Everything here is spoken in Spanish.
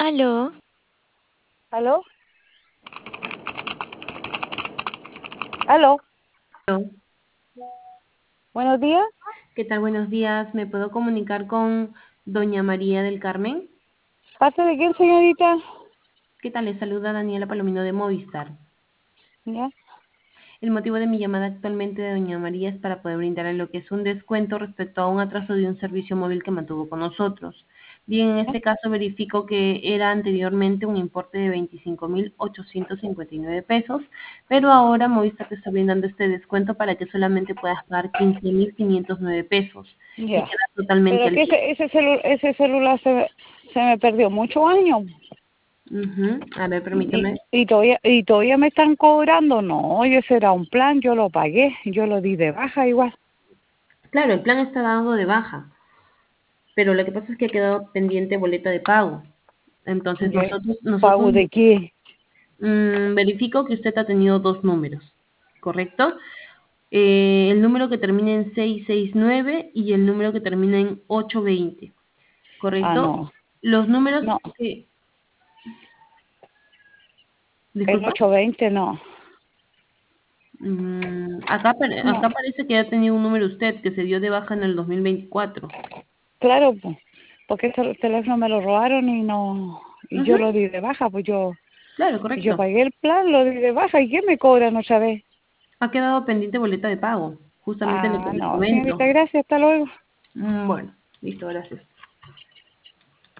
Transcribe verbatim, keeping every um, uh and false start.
Aló. ¿Aló? ¿Aló? Aló. Buenos días. ¿Qué tal? Buenos días. ¿Me puedo comunicar con doña María del Carmen? ¿Parte de quién, señorita? ¿Qué tal? Le saluda Daniela Palomino de Movistar. ¿Ya? El motivo de mi llamada actualmente de doña María es para poder brindarle lo que es un descuento respecto a un atraso de un servicio móvil que mantuvo con nosotros. Bien, en ¿Ya? este caso verifico que era anteriormente un importe de veinticinco mil ochocientos cincuenta y nueve pesos, pero ahora Movistar te está brindando este descuento para que solamente puedas pagar quince mil quinientos nueve pesos y Ya. queda totalmente Pero al que día. ese, ese, celu- ese celular se, me- se me perdió muchos años. Ujú. A ver, Y, permítame. y, todavía, y todavía me están cobrando. No, ese era un plan, yo lo pagué, yo lo di de baja igual. Claro, el plan está dado de baja, pero lo que pasa es que ha quedado pendiente boleta de pago. Entonces ¿Ya? nosotros, nosotros ¿Pago de qué? mm, verifico que usted ha tenido dos números, ¿correcto? Eh, el número que termina en seiscientos sesenta y nueve y el número que termina en ochocientos veinte, Ah, ¿correcto? no. Los números No, que, el disculpa, ochocientos veinte no. mm, acá, apare- No. acá parece que ha tenido un número usted que se dio de baja en el dos mil veinticuatro. Claro, pues, porque este teléfono me lo robaron y no, y Ujú. yo lo di de baja, pues yo, Claro, yo correcto. pagué el plan, lo di de baja, ¿y qué me cobran otra vez? Ha quedado pendiente boleta de pago, justamente lo que Ah, le no, comento. señorita, gracias, hasta luego. Mm, Bueno, listo, gracias.